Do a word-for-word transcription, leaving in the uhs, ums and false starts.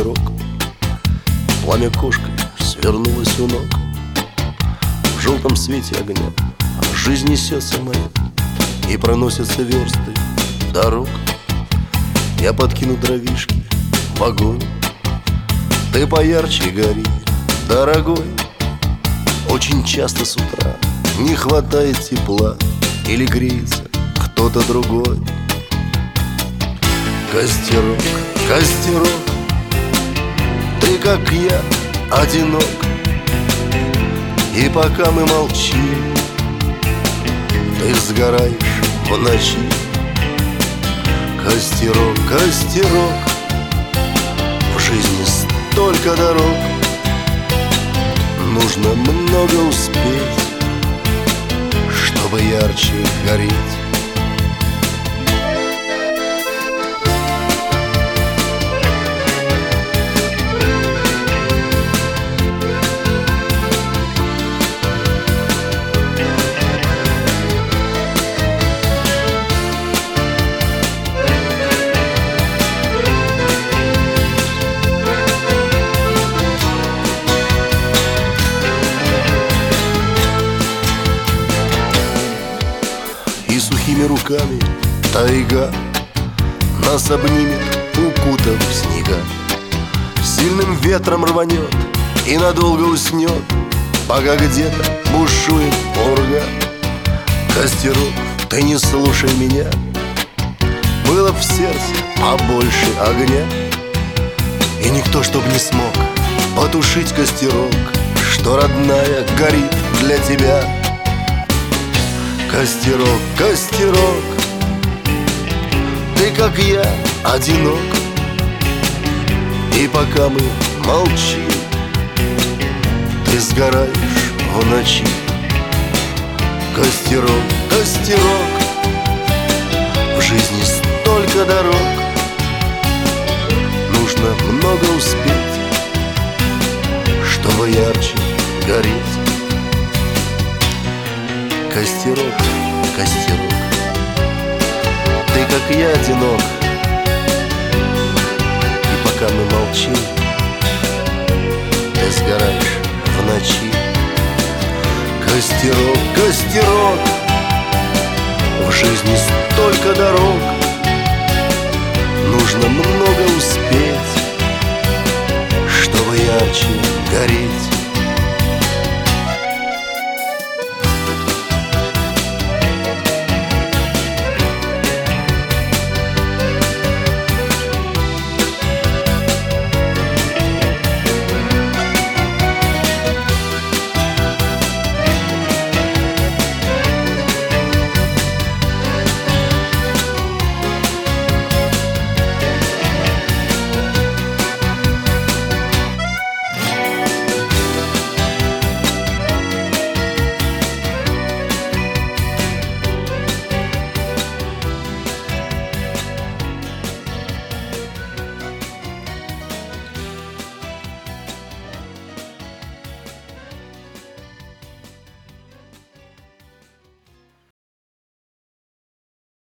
костерок. Пламя кошкой свернулось у ног. В желтом свете огня жизнь несется моя, и проносятся версты дорог. Я подкину дровишки в огонь, ты поярче гори, дорогой. Очень часто с утра не хватает тепла, или греется кто-то другой. Костерок, костерок, ты, как я, одинок. И пока мы молчим, ты сгораешь в ночи. Костерок, костерок, в жизни столько дорог, нужно много успеть, чтобы ярче гореть. И сухими руками тайга нас обнимет, укутав в снега. Сильным ветром рванет и надолго уснет, пока где-то бушует пурга. Костерок, ты не слушай меня, было в сердце побольше огня, и никто чтоб не смог потушить костерок, что родная горит для тебя. Костерок, костерок, ты, как я, одинок. И пока мы молчим, ты сгораешь в ночи. Костерок, костерок, в жизни столько дорог, нужно много успеть, чтобы ярче гореть. Костерок, костерок, ты, как я, одинок. И пока мы молчим,